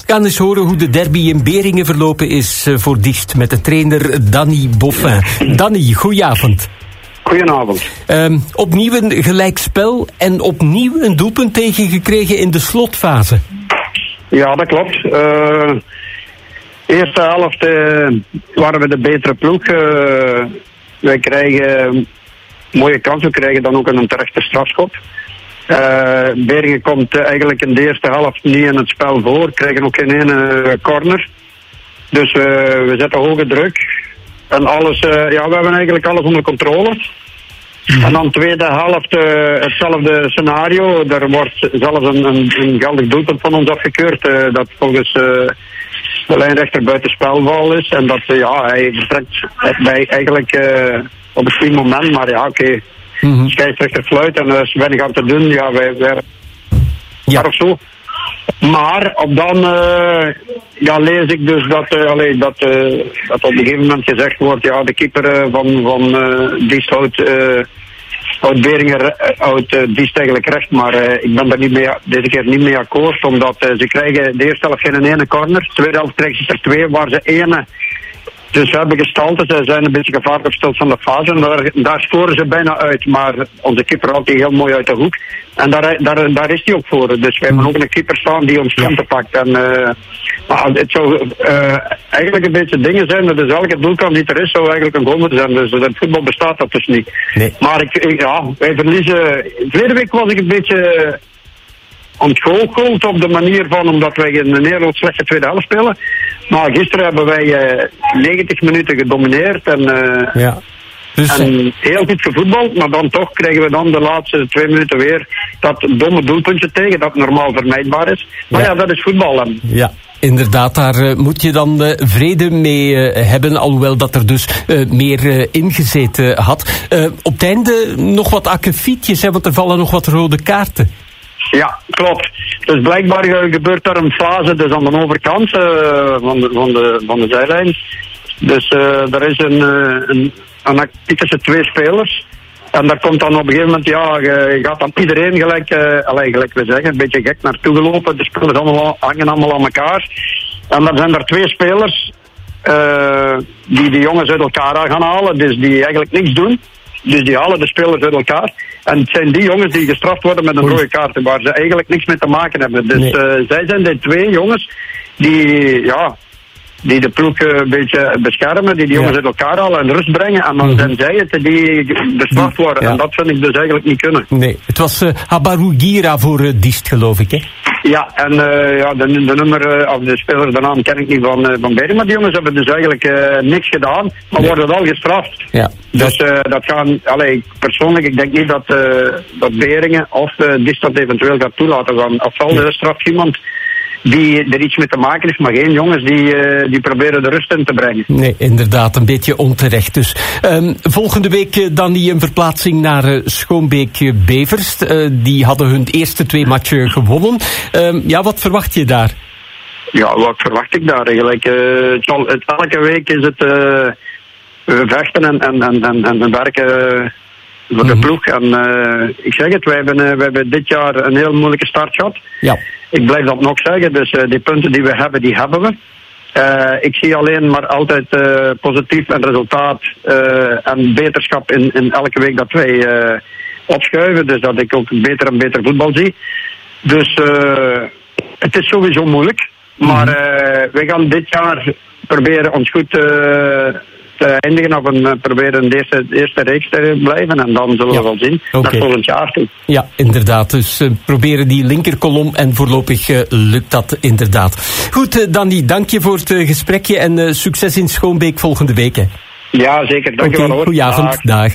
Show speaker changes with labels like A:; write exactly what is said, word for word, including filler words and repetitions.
A: We gaan eens horen hoe de derby in Beringen verlopen is voor Diest met de trainer Danny Boffin. Danny, goedenavond.
B: Goedenavond.
A: Um, opnieuw een gelijkspel en opnieuw een doelpunt tegengekregen in de slotfase.
B: Ja, dat klopt. Uh, eerste helft uh, waren we de betere ploeg. Uh, wij krijgen mooie kansen, we krijgen dan ook een terechte strafschop. Uh, Beringen komt uh, eigenlijk in de eerste helft niet in het spel voor, krijgen ook geen ene corner. Dus uh, we zetten hoge druk. En alles, uh, ja, we hebben eigenlijk alles onder controle. Mm. En dan de tweede helft uh, hetzelfde scenario. Er wordt zelfs een, een, een geldig doelpunt van ons afgekeurd. Uh, dat volgens uh, de lijnrechter buiten spelval is. En dat uh, ja, hij vertrekt bij eigenlijk uh, op een goede moment. Maar ja, oké. Okay. Mm-hmm. Scheidsrechter fluit en er is weinig aan te doen. Ja, wij, wij ja. of zo. Maar op dan uh, ja, lees ik dus dat, uh, allee, dat, uh, dat op een gegeven moment gezegd wordt, ja, de keeper uh, van, van uh, Diest houdt, uh, houdt Beringen uh, houdt uh, Diest eigenlijk recht, maar uh, ik ben daar niet mee, deze keer niet mee akkoord, omdat uh, ze krijgen de eerste helft geen ene corner, de tweede helft krijgen ze er twee, waar ze ene. Dus ze hebben gestalte, ze zijn een beetje gevaarlijk op stil van de fase en daar, daar scoren ze bijna uit. Maar onze keeper haalt die heel mooi uit de hoek. En daar, daar, daar is hij ook voor. Dus wij hebben ook een keeper staan die ons kanten pakt. En uh, maar het zou uh, eigenlijk een beetje dingen zijn. Dus elke doelkant die er is, zou eigenlijk een goal moeten zijn. Dus het voetbal bestaat dat dus niet. Nee. Maar ik, ik, ja, wij verliezen. Vorige week was ik een beetje ontgoocheld op de manier van, omdat wij in een heel slechte tweede helft spelen. Maar gisteren hebben wij uh, negentig minuten gedomineerd en, uh,
A: ja. dus,
B: en heel goed gevoetbald. Maar dan toch krijgen we dan de laatste twee minuten weer dat domme doelpuntje tegen, dat normaal vermijdbaar is. Maar ja, ja dat is voetbal. En...
A: Ja. Inderdaad, daar uh, moet je dan uh, vrede mee uh, hebben, alhoewel dat er dus uh, meer uh, ingezeten had. Uh, op het einde nog wat akkefietjes, hè, want er vallen nog wat rode kaarten.
B: Ja, klopt. Dus blijkbaar gebeurt daar een fase dus aan de overkant uh, van, de, van, de, van de zijlijn. Dus uh, er is een, uh, een, een actie tussen twee spelers. En daar komt dan op een gegeven moment, ja, je gaat dan iedereen gelijk, uh, allez, gelijk we zeggen, een beetje gek naartoe gelopen. De spelers allemaal, hangen allemaal aan elkaar. En dan zijn er twee spelers uh, die de jongens uit elkaar gaan halen, dus die eigenlijk niks doen. Dus die halen de spelers uit elkaar. En het zijn die jongens die gestraft worden met een rode kaart, waar ze eigenlijk niks mee te maken hebben. Dus nee. uh, zij zijn de twee jongens die, ja, die de ploeg uh, een beetje beschermen, die die jongens ja. uit elkaar halen en rust brengen. En dan mm-hmm. zijn zij het die bestraft worden. Ja. En dat vind ik dus eigenlijk niet kunnen. Nee,
A: het was uh, Habarou Gira voor uh, Diest, geloof ik, hè?
B: Ja, en uh, ja, de, de nummer, uh, of de speler, de naam ken ik niet van, uh, van Beringen. Maar die jongens hebben dus eigenlijk uh, niks gedaan, maar nee. worden wel gestraft. Ja. Dus uh, dat gaan, allee, persoonlijk, ik denk niet dat, uh, dat Beringen of uh, Diest dat eventueel gaat toelaten. Van, of zal er straft iemand die er iets mee te maken heeft, maar geen jongens die, uh, die proberen de rust in te brengen. Nee,
A: inderdaad, een beetje onterecht dus. Um, volgende week uh, dan die een verplaatsing naar uh, Schoonbeek-Bevers. Uh, die hadden hun eerste twee matchen gewonnen. Um, ja, wat verwacht je daar?
B: Ja, wat verwacht ik daar eigenlijk? Uh, het al, het, elke week is het uh, vechten en, en, en, en, en werken voor mm-hmm. de ploeg. En uh, ik zeg het, wij hebben, uh, wij hebben dit jaar een heel moeilijke start gehad. Ja. Ik blijf dat nog zeggen, dus uh, die punten die we hebben, die hebben we. Uh, ik zie alleen maar altijd uh, positief en resultaat uh, en beterschap in, in elke week dat wij uh, opschuiven. Dus dat ik ook beter en beter voetbal zie. Dus uh, het is sowieso moeilijk. Maar uh, wij gaan dit jaar proberen ons goed uh, te eindigen. Of een, proberen de eerste, de eerste reeks te blijven. En dan zullen ja. we wel zien. Okay. Naar volgend jaar toe.
A: Ja, inderdaad. Dus uh, proberen die linkerkolom. En voorlopig uh, lukt dat inderdaad. Goed, uh, Danny, dank je voor het uh, gesprekje. En uh, succes in Schoonbeek volgende week. Hè.
B: Ja, zeker. Dank je wel, hoor.
A: Goedenavond. Dag. Dag.